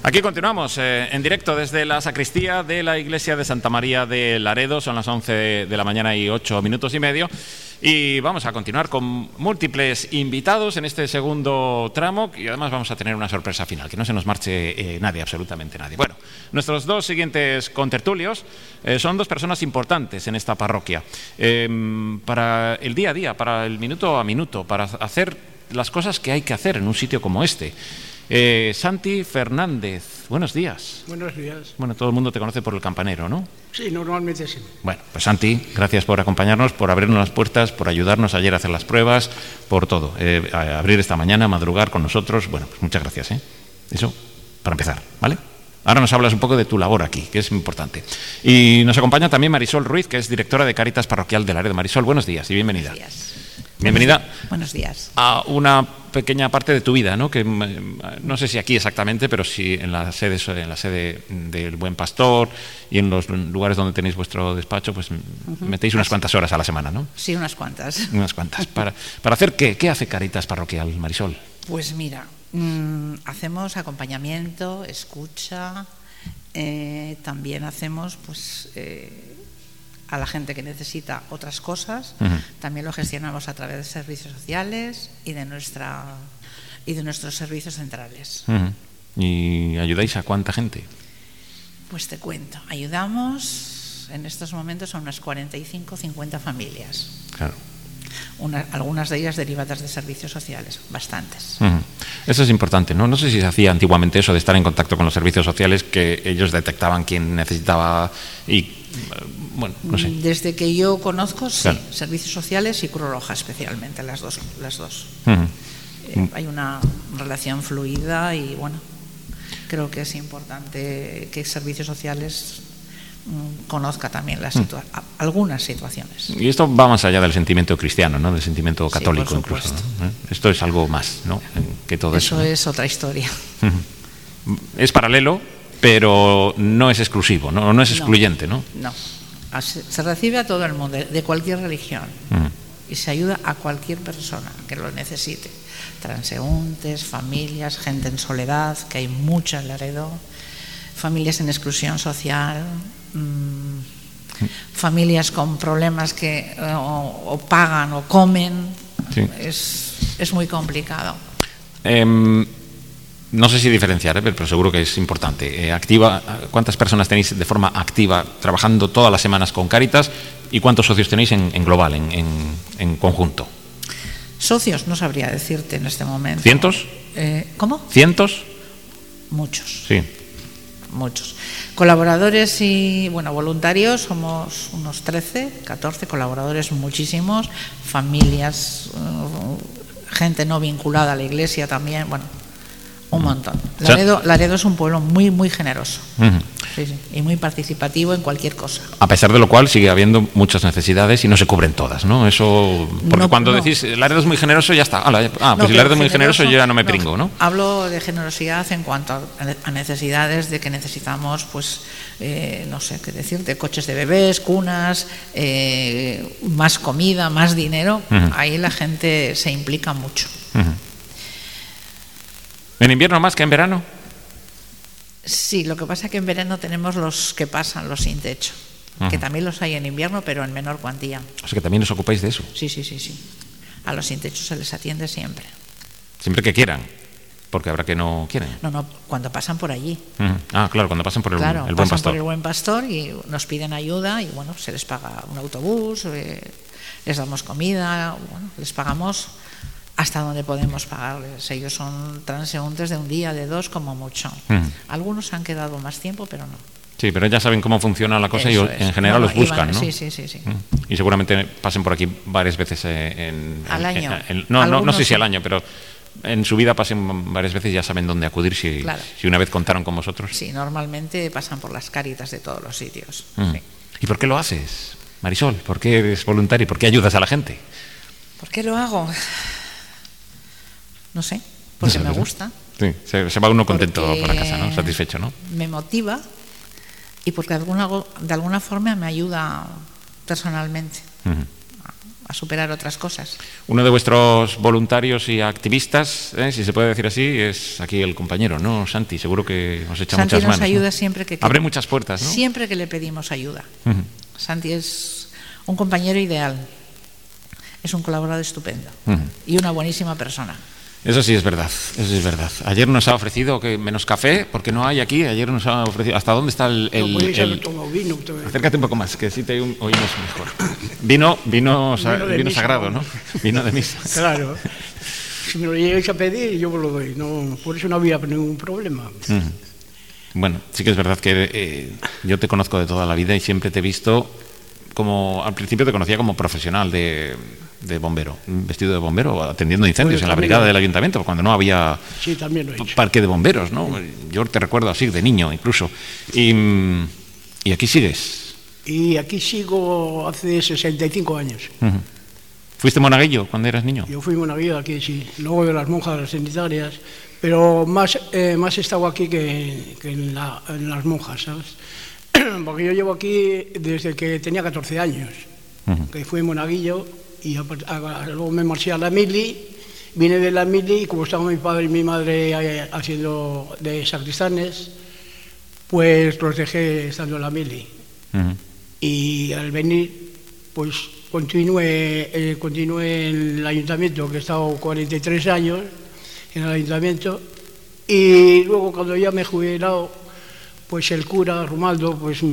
Aquí continuamos en directo desde la sacristía de la iglesia de Santa María de Laredo. Son las 11 de la mañana y 8 minutos y medio. Y vamos a continuar con múltiples invitados en este segundo tramo. Y además vamos a tener una sorpresa final, que no se nos marche nadie, absolutamente nadie. Bueno, nuestros dos siguientes contertulios son dos personas importantes en esta parroquia. Para el día a día, para el minuto a minuto, para hacer las cosas que hay que hacer en un sitio como este. Santi Fernández, buenos días. Buenos días. Bueno, todo el mundo te conoce por el campanero, ¿no? Sí, normalmente sí. Bueno, pues Santi, gracias por acompañarnos, por abrirnos las puertas, por ayudarnos ayer a hacer las pruebas, por todo. A abrir esta mañana, madrugar con nosotros. Bueno, pues muchas gracias, ¿eh? Eso, para empezar, ¿vale? Ahora nos hablas un poco de tu labor aquí, que es importante. Y nos acompaña también Marisol Ruiz, que es directora de Cáritas Parroquial de Laredo. Marisol, buenos días y bienvenida. Buenos días. Bienvenida. Buenos días. A una pequeña parte de tu vida, ¿no? Que no sé si aquí exactamente, pero sí en la sede del Buen Pastor y en los lugares donde tenéis vuestro despacho, pues metéis unas cuantas horas a la semana, ¿no? Sí, unas cuantas. Unas cuantas. ¿Para hacer qué? ¿Qué hace Cáritas Parroquial, Marisol? Pues mira, hacemos acompañamiento, escucha, también hacemos pues a la gente que necesita otras cosas. También lo gestionamos a través de servicios sociales y de nuestros servicios centrales. ¿Y ayudáis a cuánta gente? Pues te cuento, ayudamos en estos momentos a unas 45 o 50 familias. Claro. Algunas de ellas derivadas de servicios sociales, bastantes. Eso es importante, ¿no? No sé si se hacía antiguamente eso de estar en contacto con los servicios sociales, que ellos detectaban quién necesitaba y, bueno, no sé. Desde que yo conozco, sí, claro. Servicios sociales y Cruz Roja especialmente, las dos. Hay una relación fluida y, bueno, creo que es importante que servicios sociales conozca también algunas situaciones. Y esto va más allá del sentimiento cristiano, ¿no? Del sentimiento católico, sí, incluso, ¿no? Esto es algo más, ¿no? Que todo eso, ¿no? Es otra historia. Es paralelo, pero no es exclusivo, no es excluyente, ¿no? No. Se recibe a todo el mundo, de cualquier religión, y se ayuda a cualquier persona que lo necesite. Transeúntes, familias, gente en soledad, que hay mucha en Laredo, familias en exclusión social, familias con problemas que o pagan o comen. Sí. Es muy complicado. No sé si diferenciar, pero seguro que es importante. ¿Cuántas personas tenéis de forma activa trabajando todas las semanas con Cáritas y cuántos socios tenéis en global, en conjunto? Socios no sabría decirte en este momento. ¿Cientos? ¿Cómo? ¿Cientos? Muchos. Sí. Muchos. Colaboradores y, bueno, voluntarios somos unos 13, 14 colaboradores, muchísimos. Familias, gente no vinculada a la iglesia también, bueno, un montón. Laredo es un pueblo muy, muy generoso. Sí, y muy participativo en cualquier cosa. A pesar de lo cual sigue habiendo muchas necesidades y no se cubren todas, ¿no? Eso, porque cuando decís Laredo es muy generoso, ya está. Pues si Laredo es muy generoso, yo ya no me pringo, ¿no? Hablo de generosidad en cuanto a necesidades de que necesitamos, pues, no sé qué decirte, coches de bebés, cunas, más comida, más dinero. Ahí la gente se implica mucho. ¿En invierno más que en verano? Sí, lo que pasa es que en verano tenemos los que pasan, los sin techo, que también los hay en invierno, pero en menor cuantía. O sea que también os ocupáis de eso. Sí. A los sin techo se les atiende siempre. Siempre que quieran, porque habrá que no quieren. No, cuando pasan por allí. Claro, cuando pasan por el Buen Pastor. Pasan por el Buen Pastor y nos piden ayuda y, bueno, se les paga un autobús, les damos comida, bueno, les pagamos hasta donde podemos pagarles. Ellos son transeúntes de un día, de dos, como mucho. Algunos han quedado más tiempo, pero no. Sí, pero ya saben cómo funciona la cosa. Eso y en general los buscan, ¿no? Sí. Y seguramente pasen por aquí varias veces al año. No sé si al año, pero en su vida pasen varias veces y ya saben dónde acudir si una vez contaron con vosotros. Sí, normalmente pasan por las Cáritas de todos los sitios. Sí. ¿Y por qué lo haces, Marisol? ¿Por qué eres voluntario? ¿Por qué ayudas a la gente? ¿Por qué lo hago? No sé, porque me gusta. Sí, se va uno contento para casa, ¿no? Satisfecho, ¿no? Me motiva y porque de alguna forma me ayuda personalmente superar otras cosas. Uno de vuestros voluntarios y activistas, si se puede decir así, es aquí el compañero, ¿no? Santi, seguro que os echa muchas manos. Santi nos ayuda, ¿no? siempre que abre muchas puertas, ¿no? Siempre que le pedimos ayuda. Santi es un compañero ideal, es un colaborador estupendo y una buenísima persona. Eso sí es verdad, eso sí es verdad. Ayer nos ha ofrecido que menos café, porque no hay aquí. Ayer nos ha ofrecido. ¿Hasta dónde está el vino? Acércate un poco más, que sí te oímos mejor. Vino sagrado, ¿no? Vino de misa. Claro. Si me lo llegáis a pedir, yo os lo doy. No, por eso no había ningún problema. Bueno, sí que es verdad que yo te conozco de toda la vida y siempre te he visto como, al principio te conocía como profesional de bombero, vestido de bombero, atendiendo incendios en la brigada del ayuntamiento, cuando no había parque de bomberos, ¿no? Yo te recuerdo así, de niño incluso. ¿Y aquí sigues? Y aquí sigo hace 65 años. ¿Fuiste monaguillo cuando eras niño? Yo fui monaguillo aquí, sí, luego de las monjas sanitarias, pero más he estado aquí que en las monjas, ¿sabes? Porque yo llevo aquí desde que tenía 14 años, que fui monaguillo, y luego me marché a la mili, vine de la mili y como estaban mi padre y mi madre haciendo de sacristanes, pues los dejé estando en la mili. Y al venir, pues continué en el ayuntamiento, que he estado 43 años en el ayuntamiento, y luego cuando ya me he jubilado, pues el cura Romaldo pues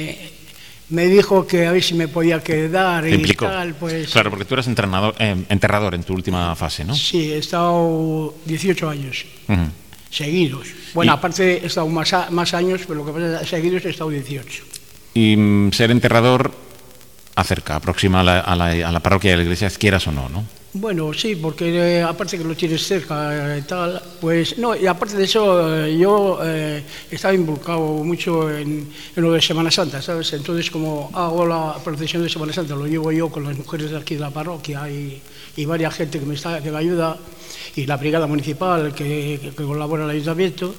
me dijo que a ver si me podía quedar y tal, pues... Claro, porque tú eras enterrador en tu última fase, ¿no? Sí, he estado 18 años seguidos. Bueno, aparte he estado más años, pero lo que pasa es que seguidos he estado 18. Y ser enterrador aproxima a la parroquia de la iglesia, quieras o no, ¿no? Bueno, sí, porque aparte que lo tienes cerca y tal, pues no, y aparte de eso yo estaba involucrado mucho en lo de Semana Santa, ¿sabes? Entonces como hago la procesión de Semana Santa, lo llevo yo con las mujeres de aquí de la parroquia y varias gente que me ayuda, y la brigada municipal que colabora en el ayuntamiento,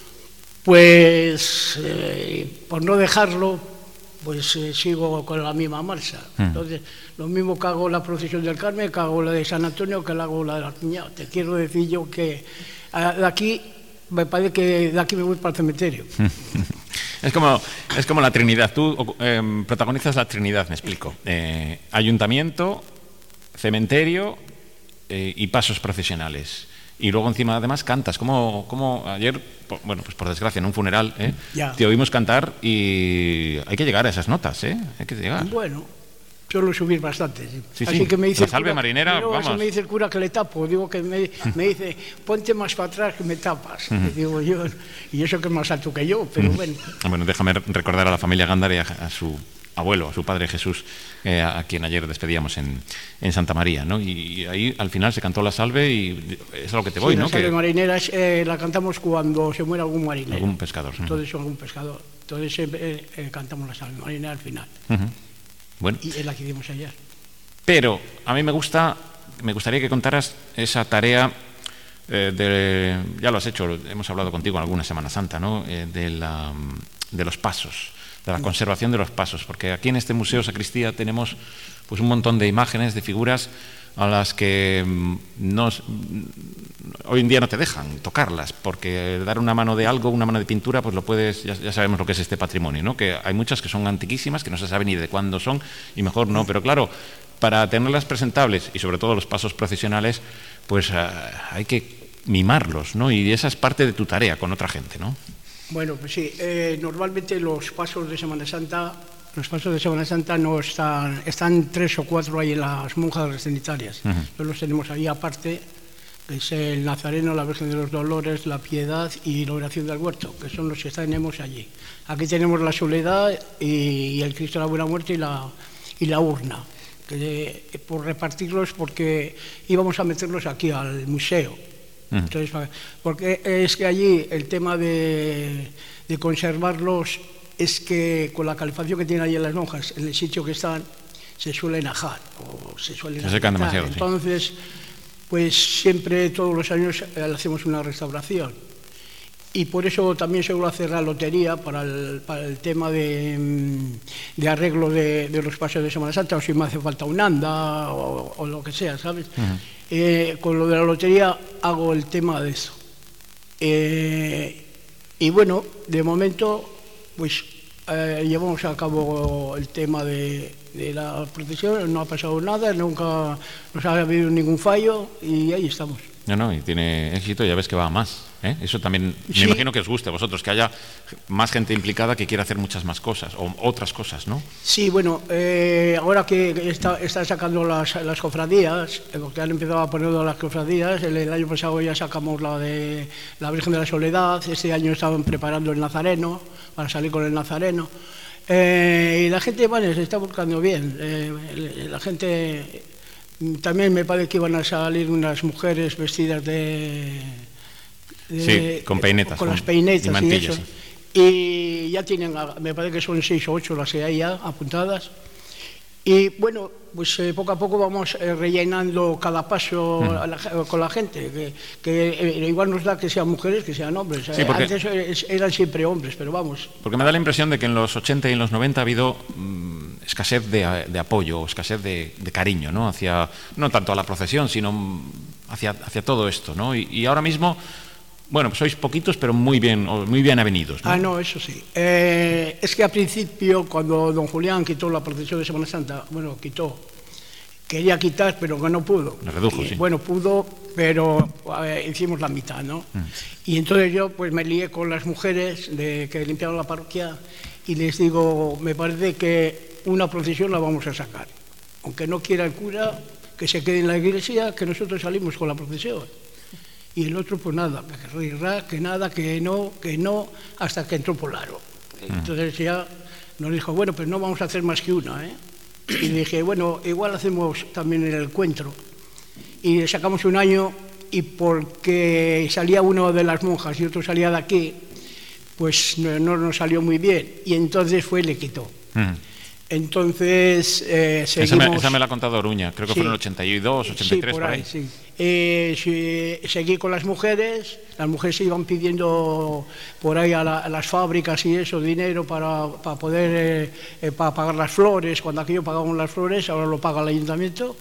pues por no dejarlo, pues sigo con la misma marcha. Entonces, lo mismo que hago la procesión del Carmen, que hago la de San Antonio, que hago la de la Cuñada. Te quiero decir yo que de aquí, me parece que de aquí me voy para el cementerio. Es como la Trinidad. Tú protagonizas la Trinidad, me explico. Ayuntamiento, cementerio y pasos procesionales. Y luego encima además cantas, como ayer, bueno, pues por desgracia en un funeral, te oímos cantar y hay que llegar a esas notas, hay que llegar. Bueno, suelo subir bastante. Sí, así sí. Que me dice la salve marinera, vamos. Me dice el cura que le tapo, digo que me dice, ponte más para atrás que me tapas. Y digo yo, y eso que es más alto que yo, pero bueno. Bueno, déjame recordar a la familia Gándara y a su abuelo, a su padre Jesús, a quien ayer despedíamos en Santa María, ¿no? Y ahí al final se cantó la salve y es a lo que te voy, sí, ¿no? La salve marinera la cantamos cuando se muere algún marinero. Algún pescador. Entonces algún pescador. Entonces siempre cantamos la salve marinera al final. Bueno. Y es la que dimos ayer. Pero a mí me gustaría que contaras esa tarea ya lo has hecho, hemos hablado contigo en alguna Semana Santa, ¿no? De los pasos, de la conservación de los pasos, porque aquí en este Museo Sacristía tenemos pues un montón de imágenes, de figuras a las que hoy en día no te dejan tocarlas, porque dar una mano de algo, una mano de pintura, pues lo puedes, ya sabemos lo que es este patrimonio, ¿no? Que hay muchas que son antiquísimas, que no se sabe ni de cuándo son, y mejor no, pero claro, para tenerlas presentables, y sobre todo los pasos procesionales, pues hay que mimarlos, ¿no? Y esa es parte de tu tarea con otra gente, ¿no? Bueno, pues sí, normalmente los pasos de Semana Santa no están 3 o 4 ahí en las monjas sanitarias. Nosotros los tenemos ahí aparte, que es el Nazareno, la Virgen de los Dolores, la Piedad y la Oración del Huerto, que son los que tenemos allí. Aquí tenemos la Soledad y el Cristo de la Buena Muerte y la urna, por repartirlos, porque íbamos a meterlos aquí al museo. Entonces, porque es que allí el tema de conservarlos es que con la calefacción que tienen allí en las monjas, en el sitio que están, se suelen ajar o se secan demasiado. Entonces, pues siempre, todos los años, hacemos una restauración. Y por eso también suelo hacer la lotería para el tema de arreglo de los pasos de Semana Santa, o si me hace falta un anda o lo que sea, ¿sabes? Con lo de la lotería hago el tema de eso. Y bueno, de momento, pues llevamos a cabo el tema de la procesión, no ha pasado nada, nunca nos ha habido ningún fallo y ahí estamos. No, y tiene éxito, ya ves que va a más. Eso también, me imagino que os guste a vosotros, que haya más gente implicada que quiera hacer muchas más cosas, o otras cosas, ¿no? Sí, bueno, ahora que están sacando las cofradías, que han empezado a poner las cofradías, el año pasado ya sacamos la de la Virgen de la Soledad, este año estaban preparando el Nazareno, para salir con el Nazareno, y la gente, bueno, se está buscando bien, la gente... También me parece que iban a salir unas mujeres vestidas sí, con peinetas. Con las peinetas y mantillas, eso. Sí. Y ya tienen, me parece que son 6 o 8 las que hay ya apuntadas. Y bueno, pues poco a poco vamos rellenando cada paso con la gente, que igual nos da que sean mujeres, que sean hombres. Sí, antes eran siempre hombres, pero vamos. Porque me da la impresión de que en los 80 y en los 90 ha habido escasez de apoyo, escasez de cariño, ¿no? No tanto a la procesión, sino hacia todo esto, ¿no? Y ahora mismo, bueno, pues sois poquitos, pero muy bien avenidos, ¿no? No, eso sí. Es que al principio, cuando don Julián quitó la procesión de Semana Santa, bueno, quería quitar, pero que no pudo. Me redujo, sí. Bueno, pudo, pero hicimos la mitad, ¿no? Y entonces yo pues me lié con las mujeres que limpiaban la parroquia y les digo, me parece que una procesión la vamos a sacar. Aunque no quiera el cura, que se quede en la iglesia, que nosotros salimos con la procesión. Y el otro, pues nada, que nada, que no, hasta que entró Polaro. Entonces ya nos dijo, bueno, pues no vamos a hacer más que una, ¿eh? Y dije, bueno, igual hacemos también el encuentro. Y sacamos un año, y porque salía uno de las monjas y otro salía de aquí, pues no nos salió muy bien. Y entonces le quitó. Entonces seguimos... Esa me la ha contado Oruña, creo que fue en el 82, 83, sí, por ahí. Sí. Seguí con las mujeres se iban pidiendo por ahí a las fábricas y eso, dinero para poder para pagar las flores, cuando aquello pagaban las flores, ahora lo paga el ayuntamiento.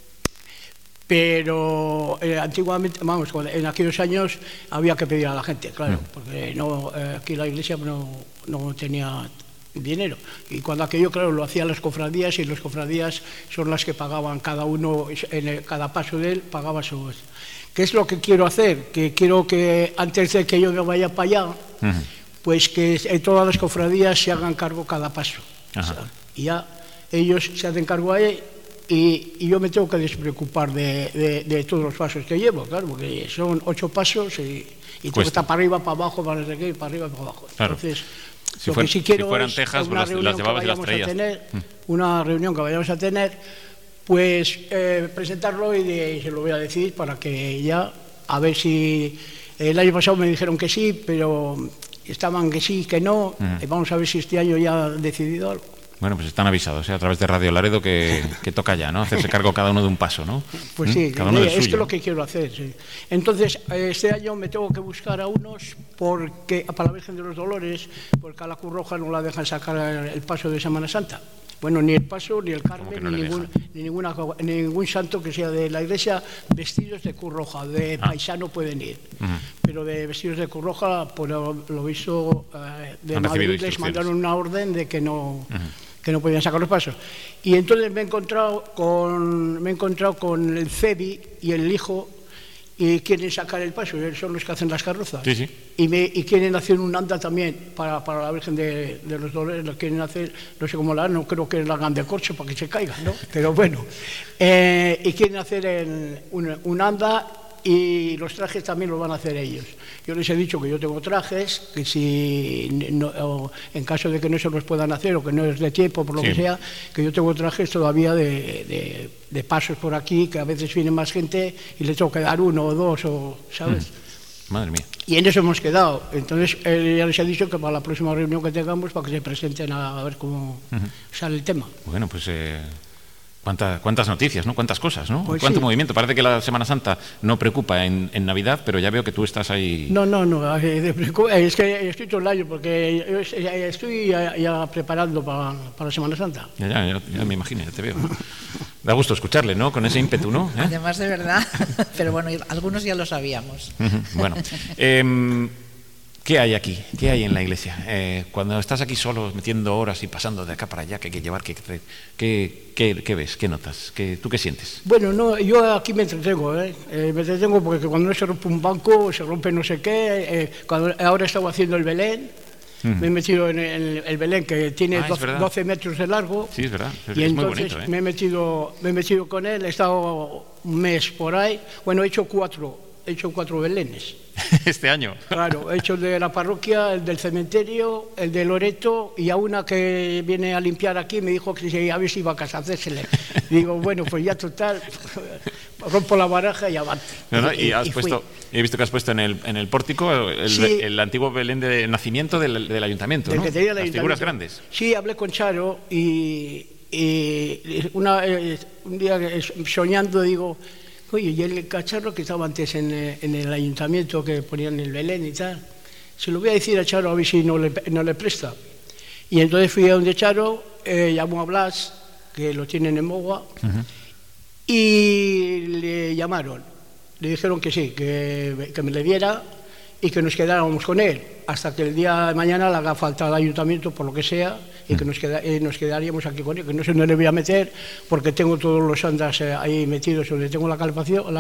Pero antiguamente, vamos, en aquellos años había que pedir a la gente, claro, porque aquí la iglesia no tenía dinero. Y cuando aquello, claro, lo hacían las cofradías, y las cofradías son las que pagaban cada uno, cada paso de él pagaba su... ¿Qué es lo que quiero hacer? Que quiero que antes de que yo vaya para allá, pues que todas las cofradías se hagan cargo cada paso. O sea, y ya ellos se hacen cargo ahí, y yo me tengo que despreocupar de todos los pasos que llevo, claro, porque son 8 pasos y tengo que estar para arriba, para abajo, para arriba, para abajo. Claro. Entonces, si fueran Texas, pues las llevabas y las traías. Una reunión que vayamos a tener, pues presentarlo y se lo voy a decir para que ya, a ver si... El año pasado me dijeron que sí, pero estaban que sí, que no. Vamos a ver si este año ya han decidido algo. Bueno, pues están avisados, a través de Radio Laredo, que toca ya, ¿no? Hacerse cargo cada uno de un paso, ¿no? Pues sí, cada uno del suyo. Esto es lo que quiero hacer, sí. Entonces, este año me tengo que buscar a unos para la Virgen de los Dolores, porque a la Cruz Roja no la dejan sacar el paso de Semana Santa. Bueno, ni el paso, ni el Carmen, ni ningún santo que sea de la iglesia, vestidos de Cruz Roja, de paisano pueden ir. Pero de vestidos de Cruz Roja, por lo visto, de Madrid les mandaron una orden de que no podían sacar los pasos. Y entonces me he encontrado con el Cebi y el hijo, y quieren sacar el paso, son los que hacen las carrozas. Sí. Y quieren hacer un anda también para la Virgen de los Dolores, lo quieren hacer, no sé cómo no creo que la hagan de corcho para que se caiga, ¿no? Pero bueno, y quieren hacer un anda, y los trajes también los van a hacer ellos. Yo les he dicho que yo tengo trajes, que si en caso de que no se los puedan hacer o que no es de tiempo, por lo que sea, que yo tengo trajes todavía de pasos por aquí, que a veces viene más gente y les tengo que dar 1 o 2, ¿sabes? Madre mía. Y en eso hemos quedado. Entonces ya les he dicho que para la próxima reunión que tengamos, para que se presenten a ver cómo sale el tema. Bueno, pues ¿Cuántas noticias, ¿no? Cuántas cosas, ¿no? Pues Cuánto sí. movimiento. Parece que la Semana Santa no preocupa en Navidad, pero ya veo que tú estás ahí. No, es que estoy todo el año porque yo estoy ya preparando para la Semana Santa. Ya me imagino, ya te veo. Da gusto escucharle, ¿no? Con ese ímpetu, ¿no? Además, de verdad, pero bueno, algunos ya lo sabíamos. Bueno, ¿qué hay aquí? ¿Qué hay en la iglesia? Cuando estás aquí solo, metiendo horas y pasando de acá para allá, que hay que llevar, ¿qué ves? ¿Qué notas? ¿Tú qué sientes? Bueno, no, yo aquí me entretengo, me entretengo porque cuando no se rompe un banco, se rompe no sé qué. Ahora estaba haciendo el Belén, me he metido en el Belén que tiene 12 metros de largo. Sí, es verdad. Y es entonces muy bonito, me he metido con él, he estado un mes por ahí. Bueno, he hecho cuatro Belenes. Este año. Claro, he hecho el de la parroquia, el del cementerio, el de Loreto, y a una que viene a limpiar aquí me dijo que a ver si iba a casársele. Digo, bueno, pues ya total, rompo la baraja y avante. Y has puesto, he visto que has puesto en el pórtico el antiguo Belén de nacimiento del ayuntamiento, ¿no? Las figuras grandes. Sí, hablé con Charo y un día soñando digo, oye, y el cacharro que estaba antes en el ayuntamiento que ponían el Belén y tal, se lo voy a decir a Charo a ver si no le presta. Y entonces fui a donde Charo, llamó a Blas, que lo tienen en Mogua, y le llamaron. Le dijeron que sí, que me le diera y que nos quedáramos con él, hasta que el día de mañana le haga falta al ayuntamiento, por lo que sea, y que nos quedaríamos aquí con él, que no sé dónde le voy a meter, porque tengo todos los andas ahí metidos, donde tengo la calefacción,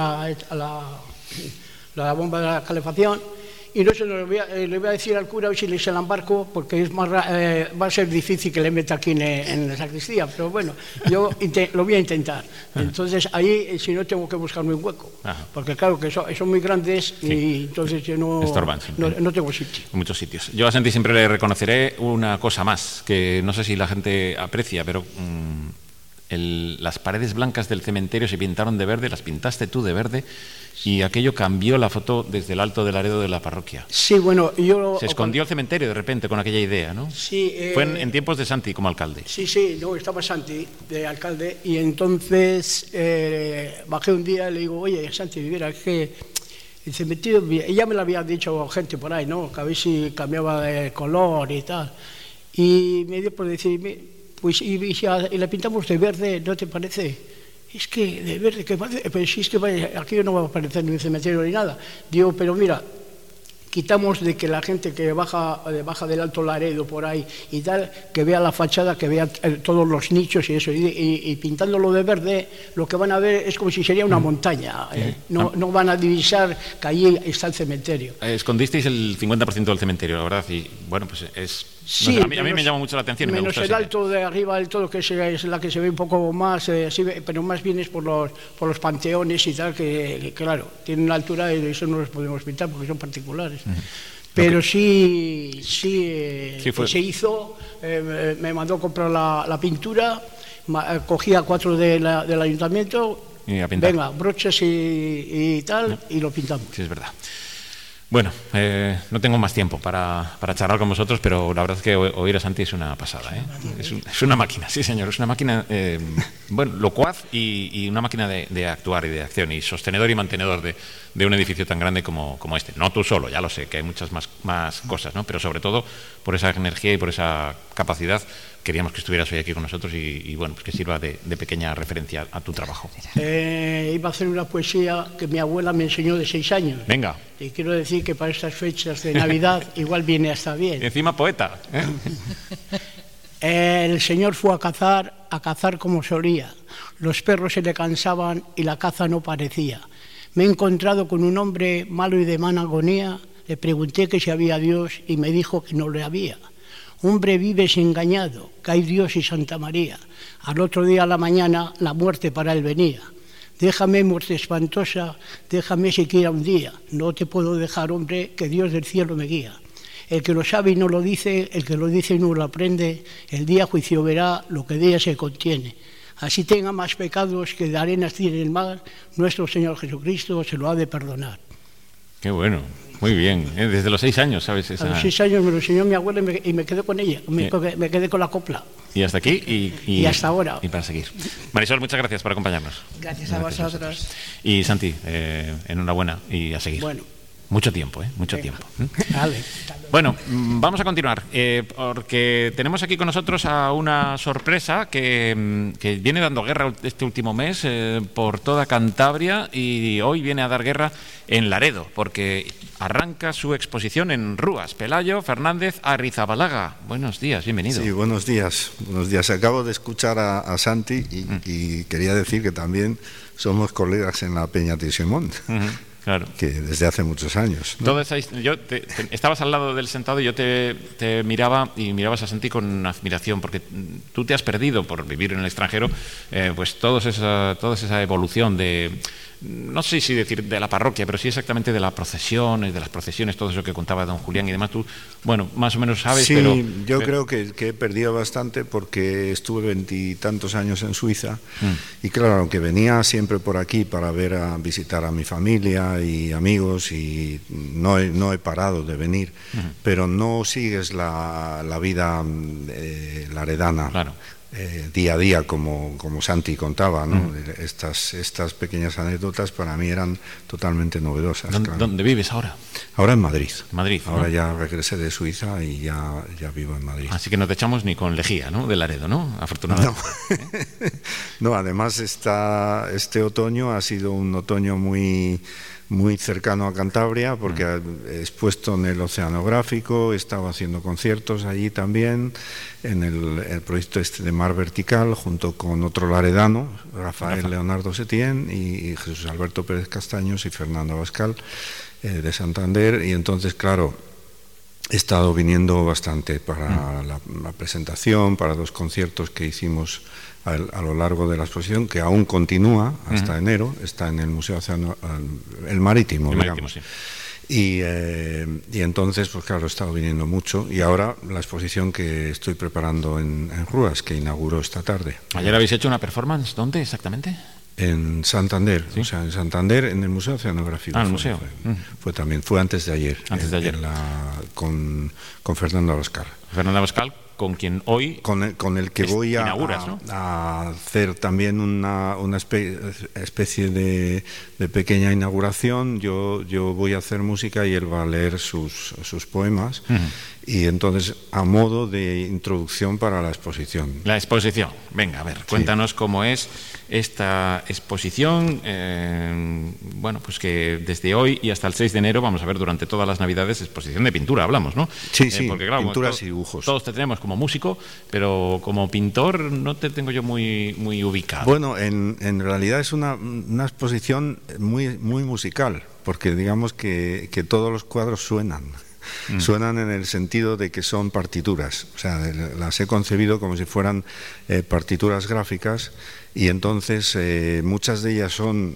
la bomba de la calefacción, y no sé, le voy a decir al cura a ver si se la embarco, porque va a ser difícil que le meta aquí en la sacristía, pero bueno, yo lo voy a intentar. Entonces ahí, si no, tengo que buscarme un hueco, porque claro, que son muy grandes, sí. Y entonces yo no tengo sitio. En muchos sitios. Yo a Santi siempre le reconoceré una cosa más, que no sé si la gente aprecia, pero las paredes blancas del cementerio se pintaron de verde, las pintaste tú de verde, y aquello cambió la foto desde el Alto del Laredo de la parroquia. Sí, bueno, se escondió el cementerio de repente con aquella idea, ¿no? Sí. Fue en tiempos de Santi como alcalde. Sí, no, estaba Santi de alcalde, y entonces bajé un día y le digo, oye, Santi, mira, es que el cementerio, y ya me lo había dicho gente por ahí, ¿no? Que a ver si cambiaba de color y tal. Y me dio por decirme, pues y le pintamos de verde, ¿no te parece? Es que de verde, pero si es que aquí no va a aparecer ni un cementerio ni nada. Digo, pero mira, quitamos de que la gente que baja del Alto Laredo por ahí y tal, que vea la fachada, que vea todos los nichos y eso, y pintándolo de verde, lo que van a ver es como si sería una montaña, no van a divisar que allí está el cementerio. Escondisteis el 50% del cementerio, la verdad, y bueno, pues es... Sí, no sé, a mí me llama mucho la atención. Menos el alto de arriba del todo, que es la que se ve un poco más, pero más bien es por los panteones y tal, que claro, tienen una altura y eso no los podemos pintar porque son particulares. Pero sí se hizo, me mandó a comprar la pintura, cogía 4 del ayuntamiento, y a pintar. Venga, broches y tal, y lo pintamos. Sí, es verdad. Bueno, no tengo más tiempo para charlar con vosotros, pero la verdad es que oír a Santi es una pasada, ¿eh? Es una máquina, sí señor, es una máquina, bueno, locuaz y una máquina de actuar y de acción, y sostenedor y mantenedor de un edificio tan grande como este. No tú solo, ya lo sé, que hay muchas más cosas, ¿no? Pero sobre todo por esa energía y por esa capacidad, queríamos que estuvieras hoy aquí con nosotros y bueno, pues que sirva de pequeña referencia a tu trabajo. Iba a hacer una poesía que mi abuela me enseñó de 6 años. Venga. Y quiero decir que para estas fechas de Navidad igual viene hasta bien. Y encima poeta, ¿eh? El señor fue a cazar como solía. Los perros se le cansaban y la caza no parecía. Me he encontrado con un hombre malo y de mala agonía. Le pregunté que si había Dios y me dijo que no le había. Hombre, vives engañado, que hay Dios y Santa María. Al otro día a la mañana la muerte para él venía. Déjame, muerte espantosa, déjame siquiera un día. No te puedo dejar, hombre, que Dios del cielo me guía. El que lo sabe y no lo dice, el que lo dice y no lo aprende, el día juicio verá lo que de ella se contiene. Así tenga más pecados que de arenas tiene el mar, nuestro Señor Jesucristo se lo ha de perdonar. Qué bueno. Muy bien, desde los 6 años, ¿sabes? A los 6 años me lo enseñó mi abuela y me quedé con ella, me quedé con la copla. Y hasta aquí y hasta ahora. Y para seguir. Marisol, muchas gracias por acompañarnos. Gracias a vosotros. Y Santi, enhorabuena y a seguir. Bueno. Mucho tiempo, mucho tiempo. Vale. Bueno, vamos a continuar, porque tenemos aquí con nosotros a una sorpresa que viene dando guerra este último mes por toda Cantabria, y hoy viene a dar guerra en Laredo, porque arranca su exposición en Rúas. Pelayo Fernández Arrizabalaga. Buenos días, bienvenido. Sí, buenos días. Buenos días. Acabo de escuchar a Santi y quería decir que también somos colegas en la Peña Tixemón. Claro. Que desde hace muchos años, ¿no? Estabas al lado del sentado y yo te miraba y mirabas a Santi con admiración, porque tú te has perdido por vivir en el extranjero, pues toda esa evolución de, no sé si decir de la parroquia, pero sí exactamente de las procesiones, todo eso que contaba don Julián y demás. Tú, bueno, más o menos sabes, sí, pero... yo creo que he perdido bastante porque estuve 20 y tantos años en Suiza y claro, aunque venía siempre por aquí para visitar a mi familia y amigos, y no he parado de venir, pero no sigues la vida laredana. Claro. Día a día, como Santi contaba, ¿no? Estas pequeñas anécdotas para mí eran totalmente novedosas. ¿Dónde vives ahora? Ahora en Madrid. Ahora, ¿no? Ya regresé de Suiza y ya vivo en Madrid. Así que no te echamos ni con lejía, ¿no? De Laredo, ¿no? Afortunadamente. No, además este otoño ha sido un otoño muy cercano a Cantabria, porque he expuesto en el Oceanográfico, he estado haciendo conciertos allí también, en el proyecto de Mar Vertical, junto con otro laredano, Rafael Leonardo Setién, y Jesús Alberto Pérez Castaños y Fernando Abascal, de Santander, y entonces, claro, he estado viniendo bastante para la presentación, para 2 conciertos que hicimos a lo largo de la exposición, que aún continúa hasta enero, está en el Museo el Marítimo, digamos. Sí. Y entonces, pues claro, he estado viniendo mucho, y ahora la exposición que estoy preparando en Rúas, que inauguró esta tarde. ¿Ayer habéis hecho una performance? ¿Dónde exactamente? En Santander, ¿sí? O sea, en Santander, en el Museo Oceanográfico. Ah, el museo. Fue antes de ayer. Antes de ayer. Con Fernando Abascal. Fernando Abascal, con quien hoy... Con el que voy ¿no? a hacer también una especie de pequeña inauguración. Yo voy a hacer música y él va a leer sus poemas. Y entonces, a modo de introducción para la exposición. La exposición. Venga, a ver, cuéntanos cómo es esta exposición. Bueno, pues que desde hoy y hasta el 6 de enero vamos a ver durante todas las Navidades exposición de pintura, hablamos, ¿no? Sí, porque, claro, pinturas y dibujos. Todos te tenemos como músico, pero como pintor no te tengo yo muy ubicado. Bueno, en realidad es una exposición muy musical, porque digamos que todos los cuadros suenan. Suenan en el sentido de que son partituras, o sea, las he concebido como si fueran partituras gráficas, y entonces muchas de ellas son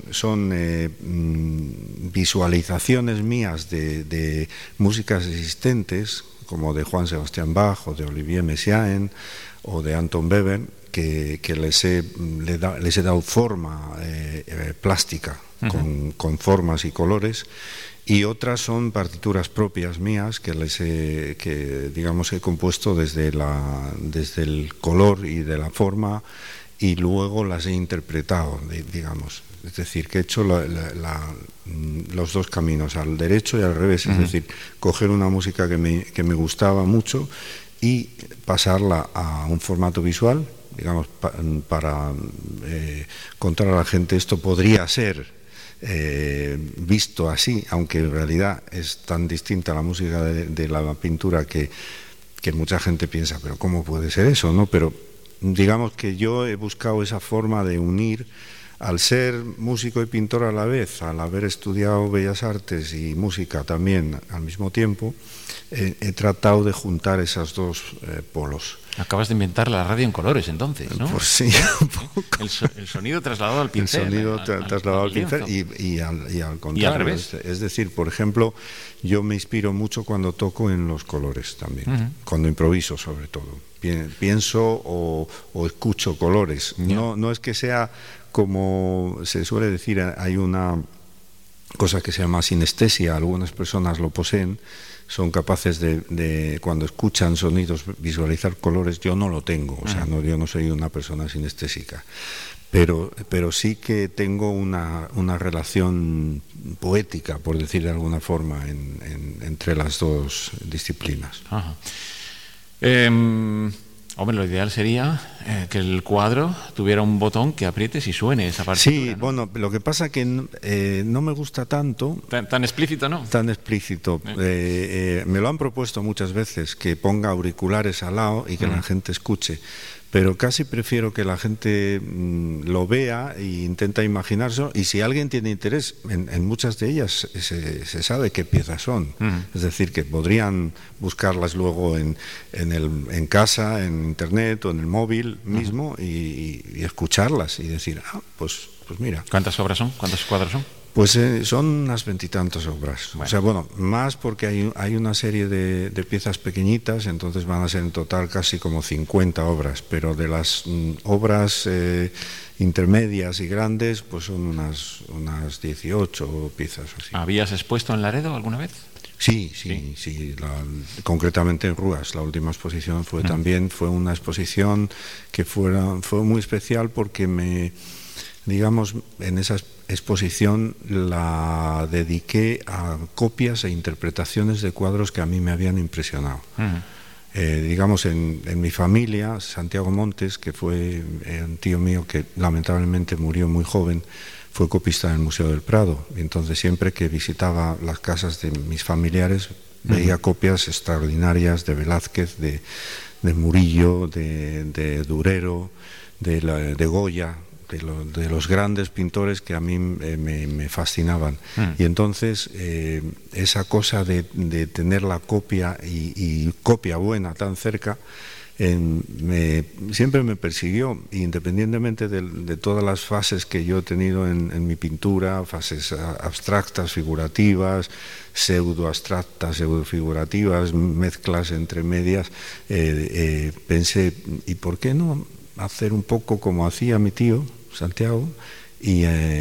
visualizaciones mías de músicas existentes, como de Juan Sebastián Bach o de Olivier Messiaen o de Anton Weber, que les he dado forma plástica, con formas y colores. Y otras son partituras propias mías que digamos he compuesto desde el color y de la forma, y luego las he interpretado, digamos. Es decir, que he hecho los 2 caminos, al derecho y al revés. Es decir, coger una música que me gustaba mucho y pasarla a un formato visual, digamos, para contar a la gente esto podría ser visto así, aunque en realidad es tan distinta la música de la pintura que mucha gente piensa, pero ¿cómo puede ser eso? ¿No? Pero digamos que yo he buscado esa forma de unir, al ser músico y pintor a la vez, al haber estudiado Bellas Artes y música también al mismo tiempo, he tratado de juntar esos 2 polos. Acabas de inventar la radio en colores, entonces, ¿no? Pues sí, un poco. El sonido trasladado al pincel. El sonido trasladado al pincel y al contrario. Y al revés. Es decir, por ejemplo, yo me inspiro mucho cuando toco en los colores también, cuando improviso sobre todo. Pienso o escucho colores. No es que sea, como se suele decir, hay una cosa que se llama sinestesia. Algunas personas lo poseen, son capaces de cuando escuchan sonidos, visualizar colores. Yo no lo tengo, o sea, yo no soy una persona sinestésica. Pero sí que tengo una relación poética, por decir de alguna forma, entre las dos disciplinas. Ajá. Hombre, lo ideal sería que el cuadro tuviera un botón que aprietes y suene esa partitura. Sí, ¿no? Bueno, lo que pasa que no me gusta tanto. Tan explícito, ¿no? Tan explícito. Me lo han propuesto muchas veces, que ponga auriculares al lado y que la gente escuche. Pero casi prefiero que la gente lo vea e intenta imaginarse, y si alguien tiene interés, en muchas de ellas se sabe qué piezas son. Es decir, que podrían buscarlas luego en casa, en internet o en el móvil mismo y escucharlas y decir, pues mira. ¿Cuántas obras son? ¿Cuántos cuadros son? Pues son unas 20 y tantas obras. Bueno. O sea, bueno, más porque hay una serie de piezas pequeñitas, entonces van a ser en total casi como 50 obras, pero de las obras intermedias y grandes, pues son unas 18 piezas así. ¿Habías expuesto en Laredo alguna vez? Sí. Concretamente en Rúas. La última exposición fue una exposición que fue muy especial porque digamos, en esa exposición la dediqué a copias e interpretaciones de cuadros que a mí me habían impresionado. Digamos, en mi familia, Santiago Montes, que fue un tío mío que lamentablemente murió muy joven, fue copista en el Museo del Prado. Y entonces siempre que visitaba las casas de mis familiares veía copias extraordinarias de Velázquez, de Murillo, de Durero, de Goya, de los grandes pintores que a mí me fascinaban. Y entonces esa cosa de tener la copia y copia buena tan cerca siempre me persiguió, independientemente de todas las fases que yo he tenido en mi pintura, fases abstractas, figurativas, pseudo abstractas, pseudo figurativas, mezclas entre medias. Pensé, ¿y por qué no hacer un poco como hacía mi tío Santiago y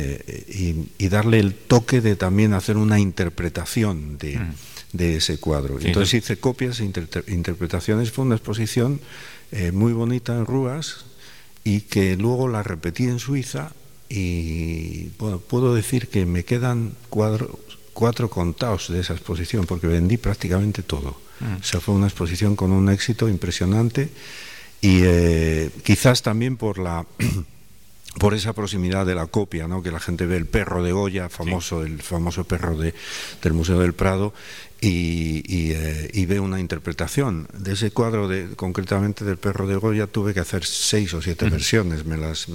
darle el toque de también hacer una interpretación de ese cuadro? Sí, entonces hice copias e interpretaciones. Fue una exposición muy bonita en Rúas y que luego la repetí en Suiza, y bueno, puedo decir que me quedan cuatro contados de esa exposición porque vendí prácticamente todo. O sea, fue una exposición con un éxito impresionante. Y quizás también por esa proximidad de la copia, ¿no? Que la gente ve el perro de Goya, el famoso perro del Museo del Prado, y ve una interpretación de ese cuadro, concretamente del perro de Goya. Tuve que hacer 6 o 7 versiones, me las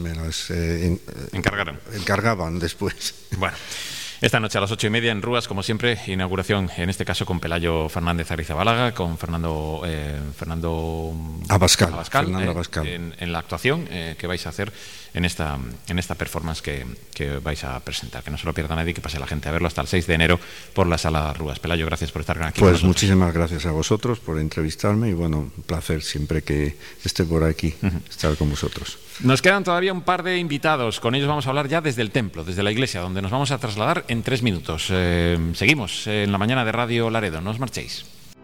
encargaban después. Bueno. Esta noche a las 8:30 en Rúas, como siempre, inauguración, en este caso con Pelayo Fernández Arrizabalaga, con Fernando Abascal, en la actuación que vais a hacer en esta performance que vais a presentar. Que no se lo pierda nadie, que pase la gente a verlo hasta el 6 de enero por la Sala Rúas. Pelayo, gracias por estar aquí. Pues muchísimas gracias a vosotros por entrevistarme, y bueno, un placer siempre que esté por aquí, estar con vosotros. Nos quedan todavía un par de invitados. Con ellos vamos a hablar ya desde el templo, desde la iglesia, donde nos vamos a trasladar en 3 minutos. Seguimos en la mañana de Radio Laredo. No os marchéis.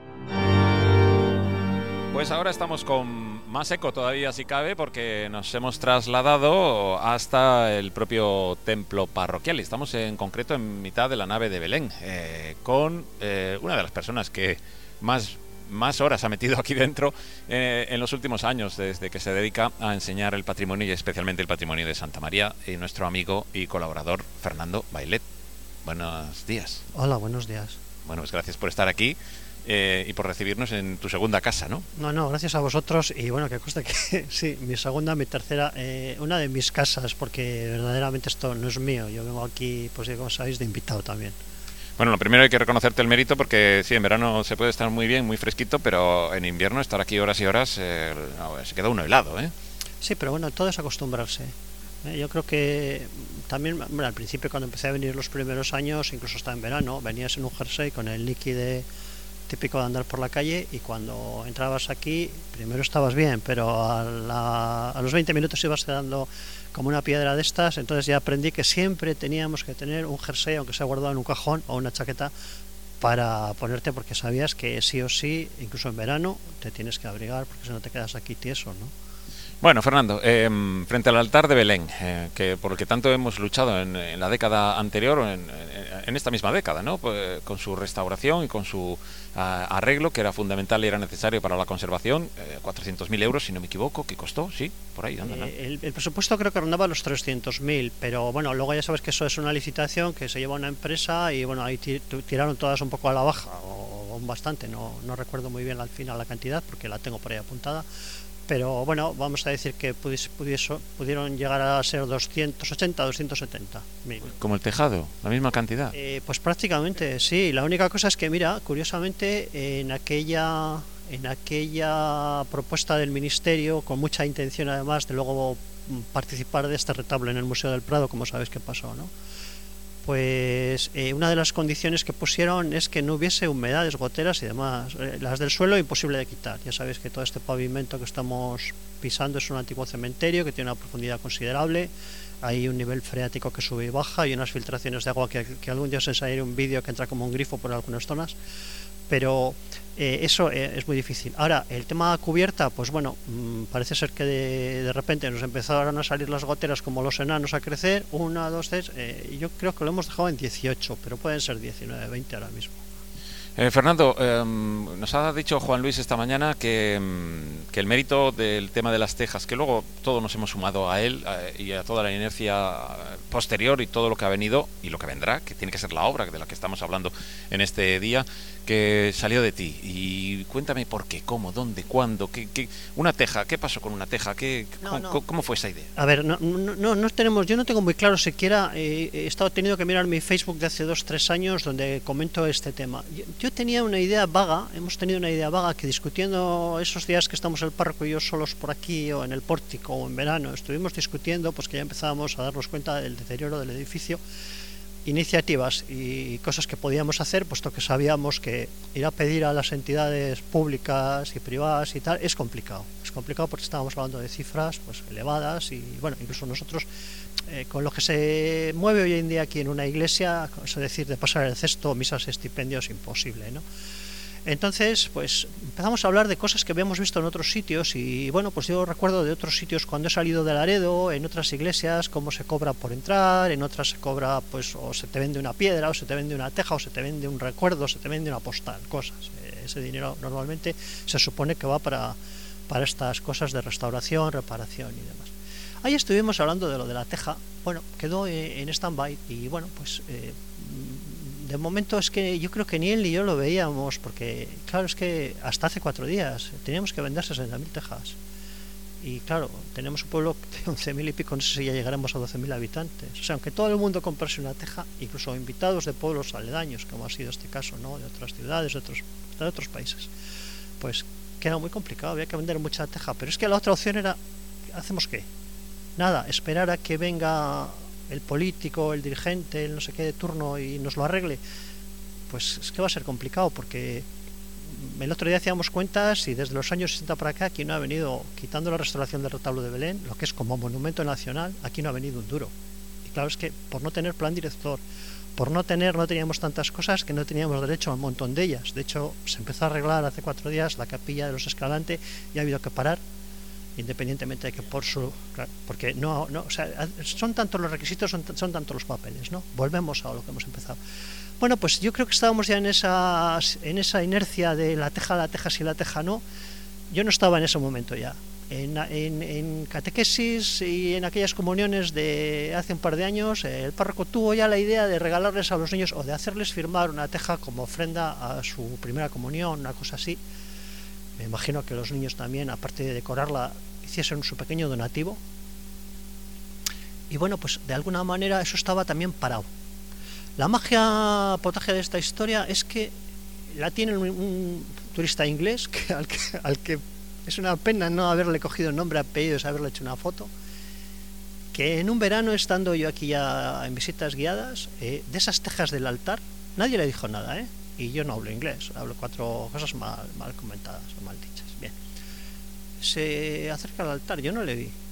Pues ahora estamos con más eco todavía, si cabe, porque nos hemos trasladado hasta el propio templo parroquial. Estamos en concreto en mitad de la nave de Belén, con una de las personas que más horas ha metido aquí dentro en los últimos años, desde que se dedica a enseñar el patrimonio, y especialmente el patrimonio de Santa María, y nuestro amigo y colaborador Fernando Bailet. Buenos días. Hola, buenos días. Bueno, pues gracias por estar aquí y por recibirnos en tu segunda casa, ¿no? No, gracias a vosotros. Y bueno, que conste que sí, mi segunda, mi tercera, una de mis casas, porque verdaderamente esto no es mío. Yo vengo aquí, pues como sabéis, de invitado también. Bueno, lo primero hay que reconocerte el mérito, porque sí, en verano se puede estar muy bien, muy fresquito, pero en invierno estar aquí horas y horas se queda uno helado, ¿eh? Sí, pero bueno, todo es acostumbrarse. Yo creo que también, bueno, al principio cuando empecé a venir los primeros años, incluso hasta en verano, venías en un jersey con el líquido típico de andar por la calle, y cuando entrabas aquí, primero estabas bien, pero a los 20 minutos ibas quedando como una piedra de estas. Entonces ya aprendí que siempre teníamos que tener un jersey, aunque sea guardado en un cajón, o una chaqueta para ponerte, porque sabías que sí o sí, incluso en verano, te tienes que abrigar, porque si no te quedas aquí tieso, ¿no? Bueno, Fernando, frente al altar de Belén, que por el que tanto hemos luchado en la década anterior, o en esta misma década, ¿no? Pues, con su restauración y con su arreglo, que era fundamental y era necesario para la conservación, 400.000 euros, si no me equivoco, que costó, sí, por ahí anda. El presupuesto creo que rondaba los 300.000, pero bueno, luego ya sabes que eso es una licitación que se lleva a una empresa y bueno, ahí tiraron todas un poco a la baja, o bastante, no recuerdo muy bien al final la cantidad, porque la tengo por ahí apuntada. Pero bueno, vamos a decir que pudieron llegar a ser 280, 270 mil. Como el tejado, la misma cantidad. Pues prácticamente, sí. La única cosa es que, mira, curiosamente, en aquella propuesta del Ministerio, con mucha intención además de luego participar de este retablo en el Museo del Prado, como sabéis que pasó, ¿no? Pues una de las condiciones que pusieron es que no hubiese humedades, goteras y demás. Las del suelo imposible de quitar. Ya sabéis que todo este pavimento que estamos pisando es un antiguo cementerio que tiene una profundidad considerable. Hay un nivel freático que sube y baja y unas filtraciones de agua que algún día os enseñaré un vídeo que entra como un grifo por algunas zonas. Pero eso es muy difícil. Ahora, el tema cubierta, pues bueno, parece ser que de repente nos empezaron a salir las goteras como los enanos a crecer, 1, 2, 3, yo creo que lo hemos dejado en 18, pero pueden ser 19, 20 ahora mismo. Fernando, nos ha dicho Juan Luis esta mañana que el mérito del tema de las tejas, que luego todos nos hemos sumado a él y a toda la inercia posterior y todo lo que ha venido y lo que vendrá, que tiene que ser la obra de la que estamos hablando en este día, que salió de ti. Y cuéntame por qué, cómo, dónde, cuándo, una teja, ¿qué pasó con una teja? ¿Cómo fue esa idea? A ver, no tenemos, yo no tengo muy claro siquiera, he estado teniendo que mirar mi Facebook de hace 2-3 años donde comento este tema. Yo tenía una idea vaga, hemos tenido una idea vaga que discutiendo esos días que estamos el párroco y yo solos por aquí o en el pórtico o en verano, estuvimos discutiendo pues que ya empezábamos a darnos cuenta del deterioro del edificio, iniciativas y cosas que podíamos hacer, puesto que sabíamos que ir a pedir a las entidades públicas y privadas y tal es complicado porque estábamos hablando de cifras pues elevadas y bueno, incluso nosotros con lo que se mueve hoy en día aquí en una iglesia, es decir, de pasar el cesto, misas, estipendios, imposible, ¿no? Entonces, pues empezamos a hablar de cosas que habíamos visto en otros sitios y bueno, pues yo recuerdo de otros sitios cuando he salido de Laredo, en otras iglesias, cómo se cobra por entrar, en otras se cobra, pues o se te vende una piedra, o se te vende una teja, o se te vende un recuerdo, o se te vende una postal, cosas. Ese dinero normalmente se supone que va para estas cosas de restauración, reparación y demás. Ahí estuvimos hablando de lo de la teja, bueno, quedó en stand-by y bueno, pues de momento es que yo creo que ni él ni yo lo veíamos, porque claro, es que hasta hace 4 días teníamos que vender 60.000 tejas y claro, tenemos un pueblo de 11.000 y pico, no sé si ya llegaremos a 12.000 habitantes, o sea, aunque todo el mundo comprase una teja, incluso invitados de pueblos aledaños, como ha sido este caso, ¿no? De otras ciudades, de otros países, pues que era muy complicado, había que vender mucha teja, pero es que la otra opción era, ¿hacemos qué? Nada, esperar a que venga el político, el dirigente, el no sé qué de turno y nos lo arregle. Pues es que va a ser complicado, porque el otro día hacíamos cuentas y desde los años 60 para acá aquí no ha venido, quitando la restauración del retablo de Belén, lo que es como monumento nacional, aquí no ha venido un duro. Y claro, es que por no tener plan director, no teníamos tantas cosas que no teníamos derecho a un montón de ellas. De hecho, se empezó a arreglar hace 4 días la capilla de los Escalante y ha habido que parar, independientemente de que porque no, o sea, son tantos los requisitos, son tantos los papeles, ¿no? Volvemos a lo que hemos empezado. Bueno, pues yo creo que estábamos ya en esa inercia de la teja sí, la teja no. Yo no estaba en ese momento ya. En catequesis y en aquellas comuniones de hace un par de años, el párroco tuvo ya la idea de regalarles a los niños o de hacerles firmar una teja como ofrenda a su primera comunión, una cosa así. Me imagino que los niños también, aparte de decorarla, hiciesen su pequeño donativo. Y bueno, pues de alguna manera eso estaba también parado. La magia potaje de esta historia es que la tiene un turista inglés al que es una pena no haberle cogido el nombre, apellidos, haberle hecho una foto, que en un verano, estando yo aquí ya en visitas guiadas, de esas tejas del altar, nadie le dijo nada, y yo no hablo inglés, hablo 4 cosas mal comentadas o mal dichas. Bien, se acerca al altar, yo no le vi,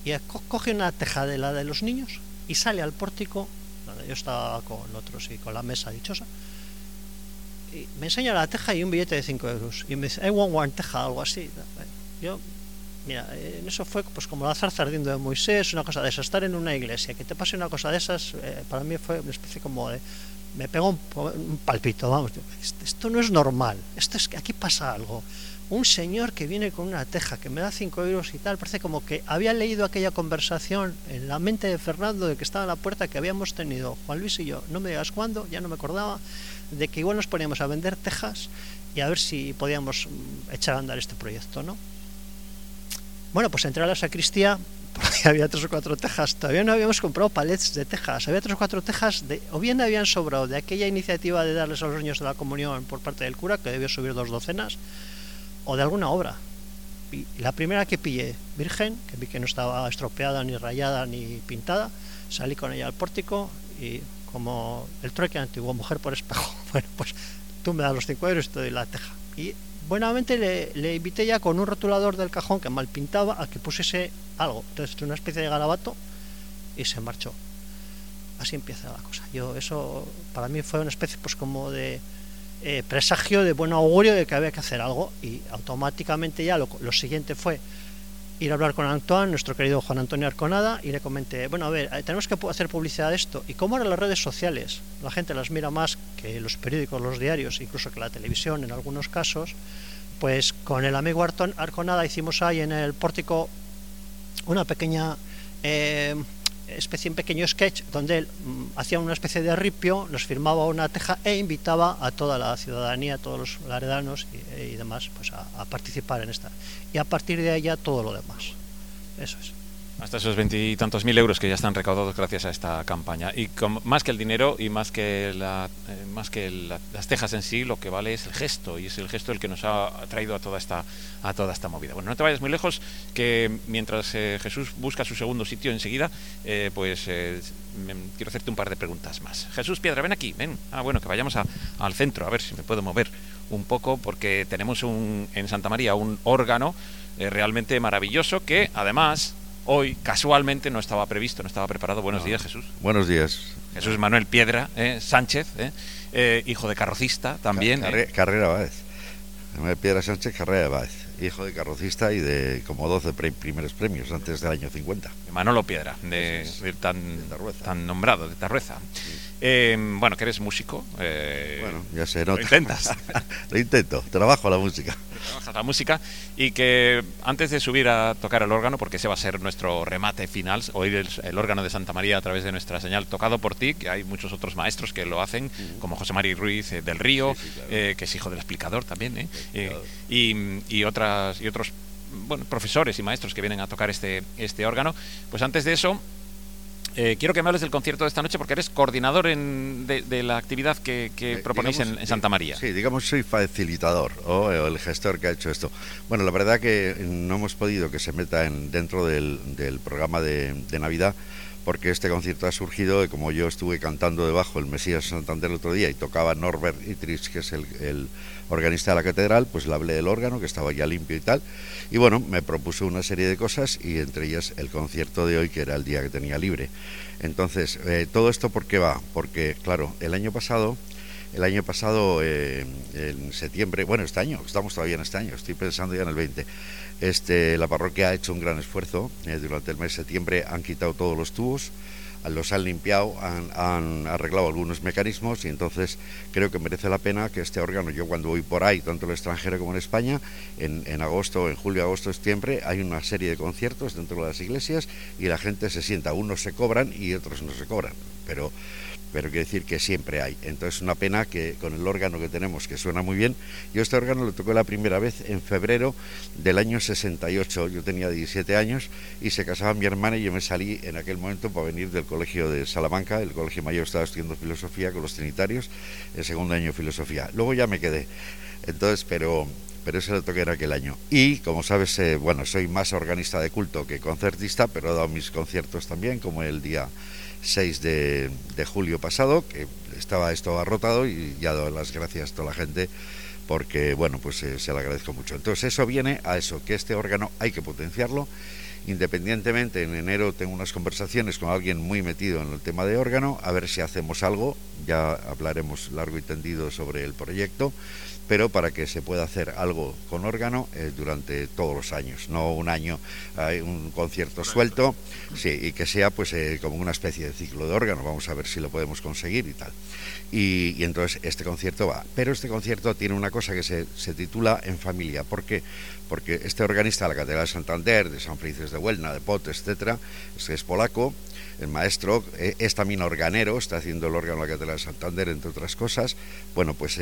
y coge una teja de la de los niños y sale al pórtico, donde yo estaba con otros y con la mesa dichosa, y me enseña la teja y un billete de 5 euros, y me dice, I want one teja, algo así. Yo, mira, en eso fue pues como la zarza ardiendo de Moisés, una cosa de esas, estar en una iglesia, que te pase una cosa de esas, para mí fue una especie como de, me pegó un palpito, vamos, esto no es normal, esto es que aquí pasa algo. Un señor que viene con una teja que me da 5 euros y tal, parece como que había leído aquella conversación en la mente de Fernando, de que estaba en la puerta, que habíamos tenido Juan Luis y yo, no me digas cuándo, ya no me acordaba, de que igual nos poníamos a vender tejas y a ver si podíamos echar a andar este proyecto, ¿no? Bueno, pues entré a la sacristía, porque había 3 o 4 tejas, todavía no habíamos comprado palets de tejas, había 3 o 4 tejas, o bien habían sobrado de aquella iniciativa de darles a los niños de la comunión por parte del cura, que debió subir 2 docenas, o de alguna obra. Y la primera que pillé, virgen, que vi que no estaba estropeada, ni rayada, ni pintada, salí con ella al pórtico y como el trueque antiguo, mujer por espejo, bueno, pues tú me das los 5 euros y te doy la teja. Y buenamente le invité ya con un rotulador del cajón que mal pintaba a que pusiese algo, entonces una especie de garabato, y se marchó. Así empieza la cosa. Eso para mí fue una especie pues como de presagio de buen augurio de que había que hacer algo, y automáticamente ya lo siguiente fue ir a hablar con Antoine, nuestro querido Juan Antonio Arconada, y le comenté, bueno, a ver, tenemos que hacer publicidad de esto, y como ahora las redes sociales la gente las mira más que los periódicos, los diarios, incluso que la televisión en algunos casos, pues con el amigo Arconada hicimos ahí en el pórtico una pequeña un pequeño sketch donde él hacía una especie de ripio, nos firmaba una teja e invitaba a toda la ciudadanía, a todos los laredanos y demás, pues a participar en esta. Y a partir de ahí ya todo lo demás. Eso es. Hasta esos 20 y tantos mil euros que ya están recaudados gracias a esta campaña. Y más que el dinero y más que las tejas en sí, lo que vale es el gesto, y es el gesto el que nos ha traído a toda esta movida. Bueno, no te vayas muy lejos, que mientras Jesús busca su segundo sitio enseguida, quiero hacerte un par de preguntas más. Jesús Piedra, ven aquí, ven. Bueno, que vayamos al centro, a ver si me puedo mover un poco, porque tenemos en Santa María un órgano realmente maravilloso que además hoy casualmente no estaba previsto, no estaba preparado. Buenos días, Jesús. Buenos días. Jesús Manuel Piedra Sánchez, hijo de carrocista también. Carrera Báez. Manuel Piedra Sánchez Carrera Báez, hijo de carrocista y de como 12 primeros premios antes del año 50. Manolo Piedra, tan nombrado, de Tarrueza. Sí. Bueno, que eres músico. Bueno, ya se nota. Lo intentas. Lo intento, trabajo la música. Trabajas la música, y que antes de subir a tocar el órgano, porque ese va a ser nuestro remate final, oír el órgano de Santa María a través de nuestra señal, tocado por ti, que hay muchos otros maestros que lo hacen, como José María Ruiz del Río, sí, claro. Que es hijo del explicador también, y otros profesores y maestros que vienen a tocar este órgano. Pues antes de eso, quiero que me hables del concierto de esta noche, porque eres coordinador de la actividad que proponéis en Santa María. Sí, digamos, soy facilitador o el gestor que ha hecho esto. Bueno, la verdad que no hemos podido que se meta dentro del programa de Navidad, porque este concierto ha surgido de como yo estuve cantando debajo el Mesías Santander el otro día y tocaba Norbert Ittrich, que es el organista de la catedral, pues le hablé del órgano, que estaba ya limpio y tal, y bueno, me propuso una serie de cosas, y entre ellas el concierto de hoy, que era el día que tenía libre. Entonces, todo esto, ¿por qué va? Porque, claro, el año pasado en septiembre, bueno, este año, estamos todavía en este año, estoy pensando ya en el 20, la parroquia ha hecho un gran esfuerzo. Durante el mes de septiembre han quitado todos los tubos, los han limpiado, han arreglado algunos mecanismos, y entonces creo que merece la pena que este órgano, yo cuando voy por ahí, tanto en el extranjero como en España, en agosto, en julio, agosto, septiembre, hay una serie de conciertos dentro de las iglesias y la gente se sienta, unos se cobran y otros no se cobran, pero quiero decir que siempre hay. Entonces, una pena que con el órgano que tenemos, que suena muy bien, yo este órgano lo tocé la primera vez en febrero del año 68, yo tenía 17 años y se casaba mi hermana, y yo me salí en aquel momento para venir del colegio de Salamanca, el colegio mayor, estaba estudiando filosofía con los trinitarios, el segundo año de filosofía. Luego ya me quedé, entonces, pero eso lo toqué en aquel año. Y, como sabes, soy más organista de culto que concertista, pero he dado mis conciertos también, como el día 6 de julio pasado, que estaba esto abarrotado, y ya doy las gracias a toda la gente, porque, se lo agradezco mucho. Entonces, eso viene a eso, que este órgano hay que potenciarlo, Independientemente, en enero tengo unas conversaciones con alguien muy metido en el tema de órgano, a ver si hacemos algo, ya hablaremos largo y tendido sobre el proyecto, pero para que se pueda hacer algo con órgano durante todos los años, no un año hay un concierto suelto, sí, y que sea pues como una especie de ciclo de órgano. Vamos a ver si lo podemos conseguir y tal. Y entonces este concierto va, pero este concierto tiene una cosa que se titula En Familia. ¿Por qué? Porque este organista de la Catedral de Santander, de San Felices de Huelna, de Pot, etcétera, es polaco. El maestro es también organero, está haciendo el órgano de la Catedral de Santander, entre otras cosas. Bueno, pues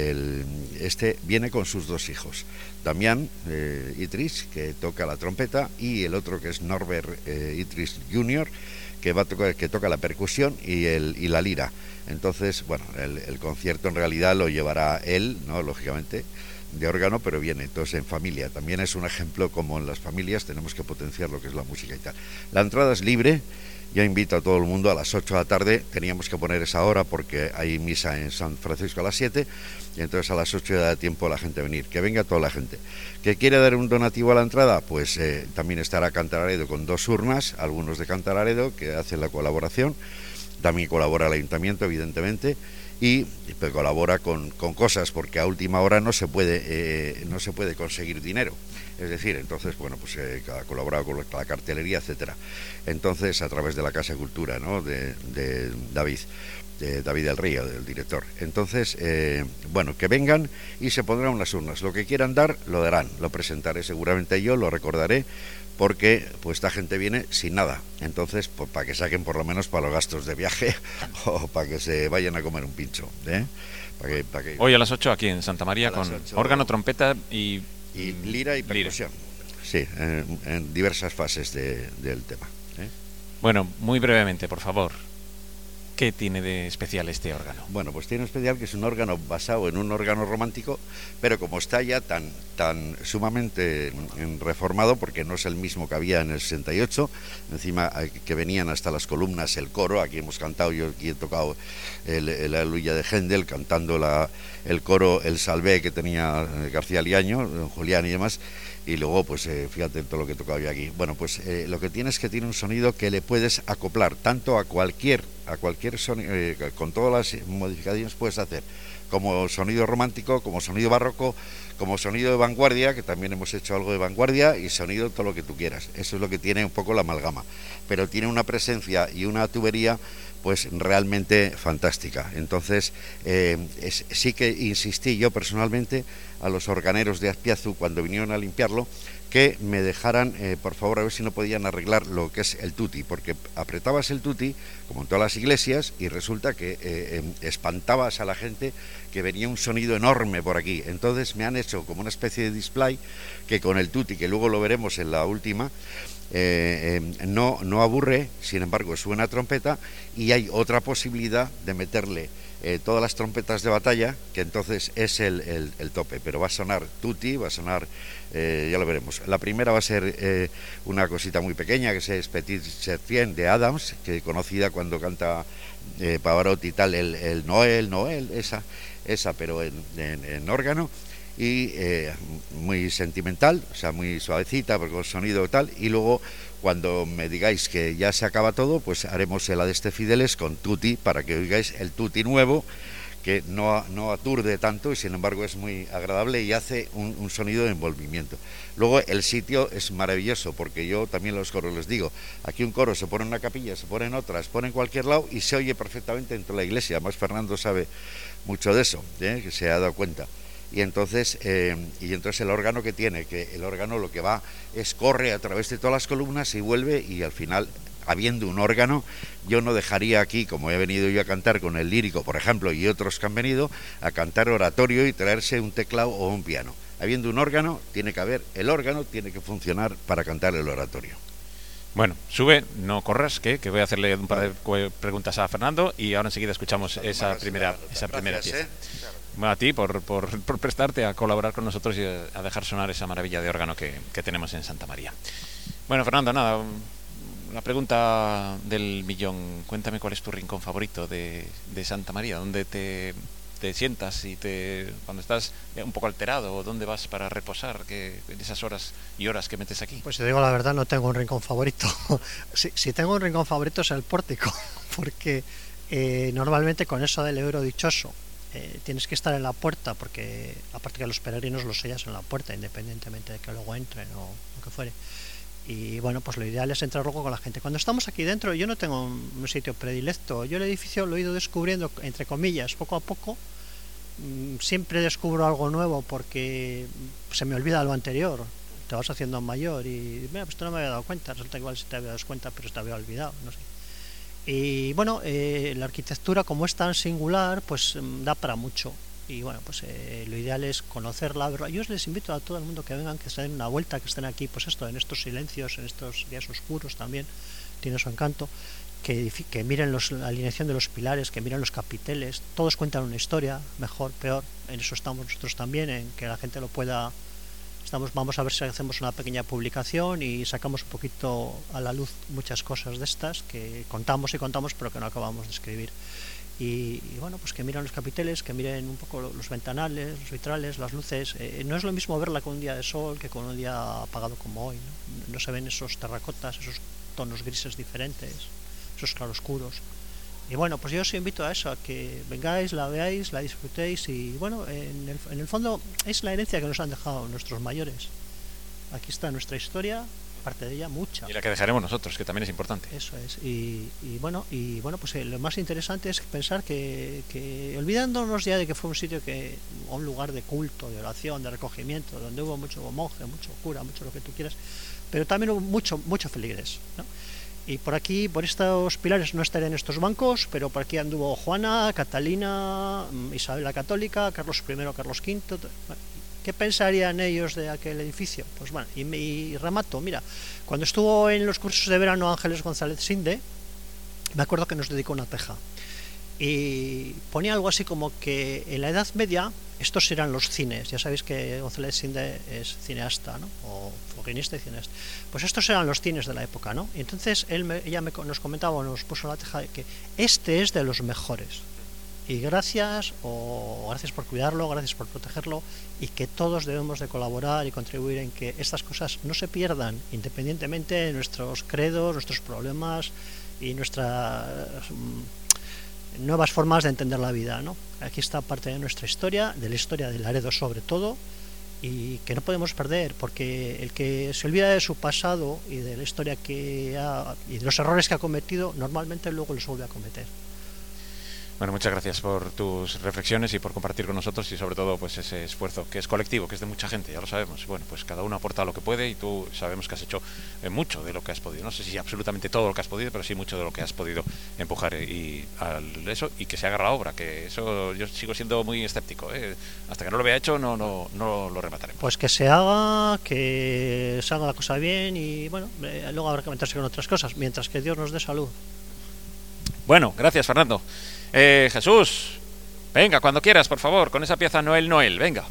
este viene con sus dos hijos, Damián Itris, que toca la trompeta, y el otro que es Norbert Itris Jr., que toca la percusión y la lira. Entonces, bueno, el concierto en realidad lo llevará él, ¿no? Lógicamente, de órgano, pero viene entonces en familia. También es un ejemplo como en las familias tenemos que potenciar lo que es la música y tal. La entrada es libre. Yo invito a todo el mundo a las 8 de la tarde, teníamos que poner esa hora porque hay misa en San Francisco a las 7, y entonces a las 8 ya da tiempo a la gente a venir, que venga toda la gente. ¿Que quiere dar un donativo a la entrada? Pues también estará Cantalaredo con 2 urnas, algunos de Cantalaredo que hacen la colaboración, también colabora el ayuntamiento evidentemente, y colabora con cosas, porque a última hora no se puede conseguir dinero. Es decir, entonces, bueno, pues ha colaborado con la cartelería, etcétera. Entonces, a través de la Casa de Cultura, ¿no? de David del Río, del director. Entonces, bueno, que vengan y se pondrán unas urnas. Lo que quieran dar, lo darán. Lo presentaré seguramente yo, lo recordaré, porque pues esta gente viene sin nada. Entonces, pues, para que saquen por lo menos para los gastos de viaje o para que se vayan a comer un pincho. Para que... Hoy a las 8 aquí en Santa María con 8... órgano, trompeta y lira y percusión. Sí, en diversas fases del tema. Bueno, muy brevemente, por favor, ¿qué tiene de especial este órgano? Bueno, pues tiene especial que es un órgano basado en un órgano romántico, pero como está ya tan sumamente reformado, porque no es el mismo que había en el 68, encima que venían hasta las columnas el coro, aquí hemos cantado, yo aquí he tocado el Aleluya de Händel, cantando el coro, el Salvé que tenía García Liaño, Julián y demás, y luego pues fíjate todo lo que he tocado yo aquí. Bueno, pues lo que tiene es que tiene un sonido que le puedes acoplar tanto a cualquier sonido, con todas las modificaciones puedes hacer, como sonido romántico, como sonido barroco, como sonido de vanguardia, que también hemos hecho algo de vanguardia, y sonido todo lo que tú quieras. Eso es lo que tiene un poco la amalgama, pero tiene una presencia y una tubería pues realmente fantástica. Entonces sí que insistí yo personalmente a los organeros de Azpiazu cuando vinieron a limpiarlo, que me dejaran, por favor, a ver si no podían arreglar lo que es el tutti, porque apretabas el tutti, como en todas las iglesias, y resulta que espantabas a la gente, que venía un sonido enorme por aquí. Entonces me han hecho como una especie de display, que con el tutti, que luego lo veremos en la última, no aburre, sin embargo suena trompeta, y hay otra posibilidad de meterle todas las trompetas de batalla, que entonces es el tope, pero va a sonar tutti, va a sonar, ya lo veremos. La primera va a ser una cosita muy pequeña, que es Petit Serpent de Adams, que conocida cuando canta Pavarotti y tal, el Noel, esa pero en órgano, y muy sentimental, o sea, muy suavecita, porque con sonido tal, y luego cuando me digáis que ya se acaba todo, pues haremos la de este Fideles con tutti, para que oigáis el tutti nuevo, que no aturde tanto y sin embargo es muy agradable y hace un sonido de envolvimiento. Luego el sitio es maravilloso, porque yo también a los coros les digo, aquí un coro se pone en una capilla, se pone en otra, se pone en cualquier lado y se oye perfectamente en toda la iglesia. Además Fernando sabe mucho de eso, que se ha dado cuenta. Y entonces el órgano que tiene, que el órgano lo que va es corre a través de todas las columnas y vuelve, y al final, habiendo un órgano, yo no dejaría aquí, como he venido yo a cantar con el lírico, por ejemplo, y otros que han venido a cantar oratorio y traerse un teclado o un piano. Habiendo un órgano, el órgano tiene que funcionar para cantar el oratorio. Bueno, sube, no corras, que voy a hacerle un par de preguntas a Fernando, y ahora enseguida escuchamos esa primera pieza. Bueno, a ti por prestarte a colaborar con nosotros y a dejar sonar esa maravilla de órgano que tenemos en Santa María. Bueno, Fernando, nada, la pregunta del millón. Cuéntame cuál es tu rincón favorito de Santa María, dónde te te sientas y cuando estás un poco alterado, ¿dónde vas para reposar? En esas horas y horas que metes aquí. Pues si te digo la verdad, no tengo un rincón favorito. Si tengo un rincón favorito es el pórtico, porque normalmente con eso del euro dichoso tienes que estar en la puerta, porque aparte que los peregrinos los sellas en la puerta, independientemente de que luego entren o lo que fuere. Y bueno, pues lo ideal es entrar luego con la gente. Cuando estamos aquí dentro, yo no tengo un sitio predilecto. Yo el edificio lo he ido descubriendo, entre comillas, poco a poco. Siempre descubro algo nuevo porque se me olvida lo anterior. Te vas haciendo mayor y mira, pues esto no me había dado cuenta. Resulta que igual sí te había dado cuenta, pero te había olvidado, no sé. Y bueno, la arquitectura, como es tan singular, pues da para mucho. Y bueno, pues lo ideal es conocerla, verla. Yo les invito a todo el mundo que vengan, que se den una vuelta, que estén aquí, pues esto, en estos silencios, en estos días oscuros también, tiene su encanto, que miren la alineación de los pilares, que miren los capiteles, todos cuentan una historia, mejor, peor, en eso estamos nosotros también, en que la gente lo pueda. Vamos a ver si hacemos una pequeña publicación y sacamos un poquito a la luz muchas cosas de estas que contamos y contamos, pero que no acabamos de escribir. Y bueno, pues que miren los capiteles, que miren un poco los ventanales, los vitrales, las luces. No es lo mismo verla con un día de sol que con un día apagado como hoy, ¿no? No se ven esos terracotas, esos tonos grises diferentes, esos claroscuros. Y bueno, pues yo os invito a eso, a que vengáis, la veáis, la disfrutéis. Y bueno, en el fondo es la herencia que nos han dejado nuestros mayores. Aquí está nuestra historia, parte de ella mucha, y la que dejaremos nosotros, que también es importante. Eso es. Y bueno, pues lo más interesante es pensar que olvidándonos ya de que fue un sitio un lugar de culto, de oración, de recogimiento, donde hubo mucho monje, mucho cura, mucho lo que tú quieras, pero también hubo mucho feligres, ¿no? Y por aquí, por estos pilares no estarían estos bancos, pero por aquí anduvo Juana, Catalina, Isabel la Católica, Carlos I, Carlos V. ¿Qué pensarían ellos de aquel edificio? Pues bueno, y remato, mira, cuando estuvo en los cursos de verano Ángeles González Sinde, me acuerdo que nos dedicó una teja. Y ponía algo así como que en la Edad Media estos eran los cines. Ya sabéis que González Sinde es cineasta, ¿no? O guionista y cineasta. Pues estos eran los cines de la época, ¿no? Y entonces nos comentaba, nos puso la teja de que este es de los mejores. Y gracias por cuidarlo, gracias por protegerlo, y que todos debemos de colaborar y contribuir en que estas cosas no se pierdan, independientemente de nuestros credos, nuestros problemas y nuestras nuevas formas de entender la vida, ¿no? Aquí está parte de nuestra historia, de la historia de Laredo sobre todo, y que no podemos perder, porque el que se olvida de su pasado y de la historia y de los errores que ha cometido, normalmente luego los vuelve a cometer. Bueno, muchas gracias por tus reflexiones y por compartir con nosotros, y sobre todo pues ese esfuerzo que es colectivo, que es de mucha gente, ya lo sabemos. Bueno, pues cada uno aporta lo que puede, y tú sabemos que has hecho mucho de lo que has podido. No sé si absolutamente todo lo que has podido, pero sí mucho de lo que has podido empujar y que se haga la obra, que eso yo sigo siendo muy escéptico, ¿eh? Hasta que no lo vea hecho no lo remataremos. Pues que se haga la cosa bien, y bueno, luego habrá que meterse con otras cosas, mientras que Dios nos dé salud. Bueno, gracias, Fernando. Jesús, venga, cuando quieras, por favor, con esa pieza Noel, venga.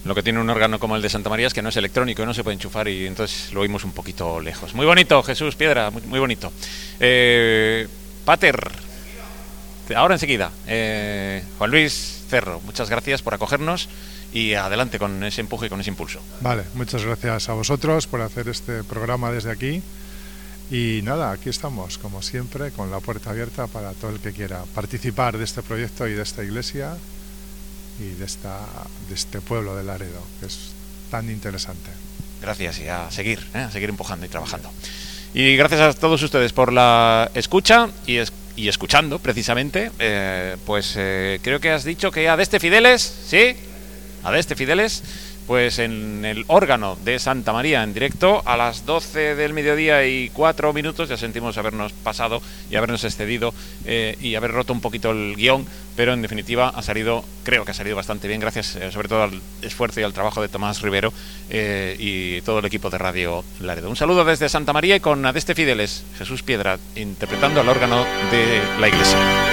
Lo que tiene un órgano como el de Santa María es que no es electrónico y no se puede enchufar y entonces lo oímos un poquito lejos. Muy bonito, Jesús Piedra, muy, muy bonito. Pater, ahora enseguida. Juan Luis Cerro, muchas gracias por acogernos y adelante con ese empuje y con ese impulso. Vale, muchas gracias a vosotros por hacer este programa desde aquí. Y nada, aquí estamos, como siempre, con la puerta abierta para todo el que quiera participar de este proyecto y de esta iglesia y de este pueblo de Laredo, que es tan interesante. Gracias y a seguir empujando y trabajando. Y gracias a todos ustedes por la escucha y escuchando, precisamente. Creo que has dicho que Adeste Fideles, ¿sí? Adeste Fideles, pues en el órgano de Santa María en directo a las 12 del mediodía y 4 minutos. Ya sentimos habernos pasado y habernos excedido y haber roto un poquito el guión, pero en definitiva creo que ha salido bastante bien, gracias sobre todo al esfuerzo y al trabajo de Tomás Rivero y todo el equipo de Radio Laredo. Un saludo desde Santa María y con Adeste Fideles, Jesús Piedra interpretando al órgano de la iglesia.